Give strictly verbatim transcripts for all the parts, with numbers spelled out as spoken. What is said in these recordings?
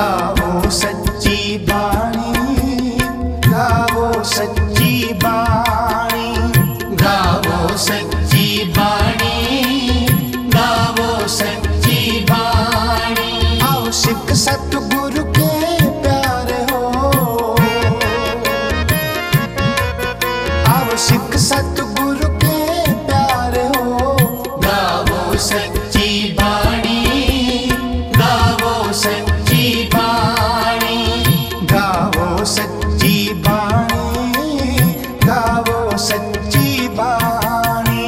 गावो सच्ची बाणी, गावो सच्ची बाणी, गावो सच्ची बाणी, गावो सच्ची बाणी। आओ सिख सतगुरु के प्यारे हो, आओ सिख सतगुरु के प्यारे हो। गावो सच्ची बाणी, गावो सच्ची बाणी, गावो सच्ची बाणी, गावो सच्ची बाणी।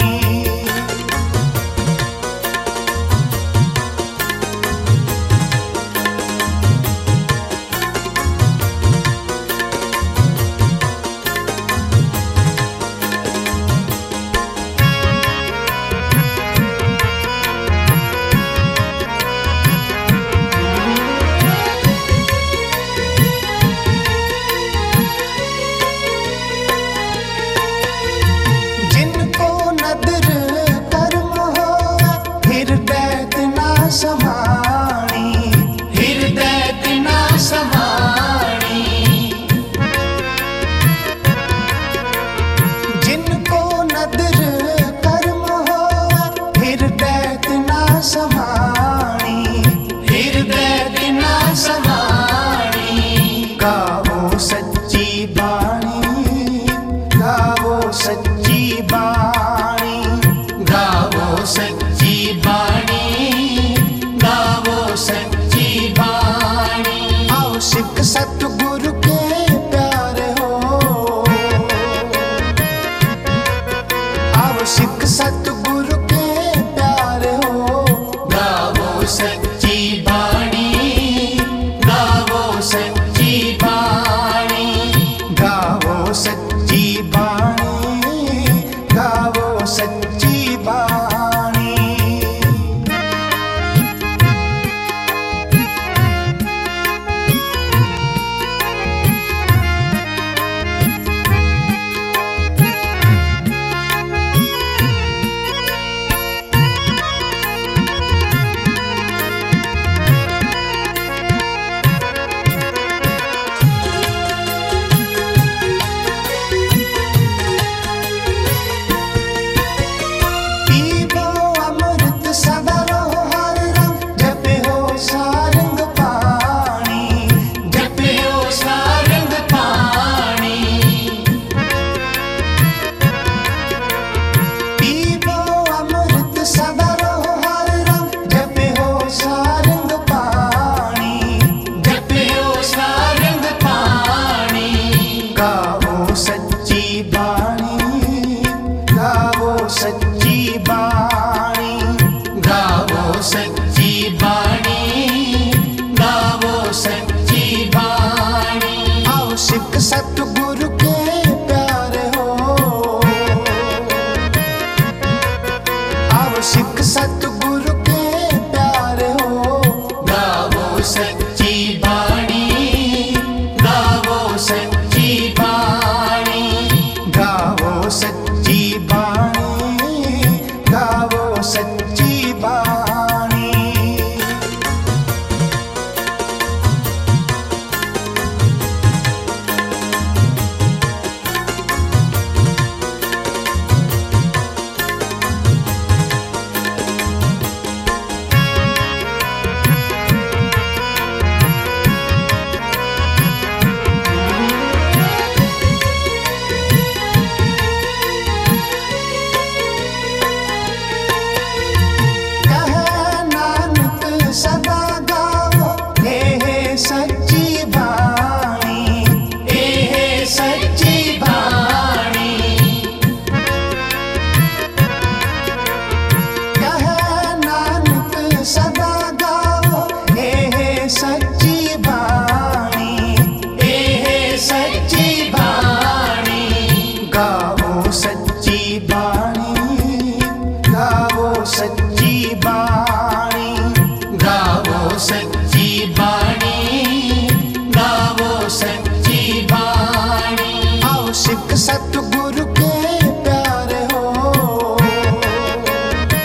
गावो सच्ची बाणी, गावो सच्ची बाणी, गावो सच्ची बाणी, गावो सच्ची बाणी। आओ सिख सतगुरु के प्यारे हो, आओ सिख सतगुरु के प्यारे हो। गावो सच्ची बाणी, गावो सच्ची बाणी, गावो सच्ची बाणी, गावो सच्ची बाणी। गावो सच्ची बाणी, गावो सच्ची बाणी, गावो सच्ची बाणी, गावो सच्ची बाणी। आओ सिख सतगुरु के प्यारे हो, आओ सिख सतगुरु के प्यारे हो। गावो सच्ची बाणी, गावो सच्ची बाणी, गावो सच्ची बाणी, गावो सच्ची बाणी।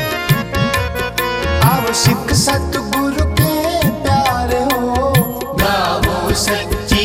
सिख सतगुरु के प्यारे हो। सच्ची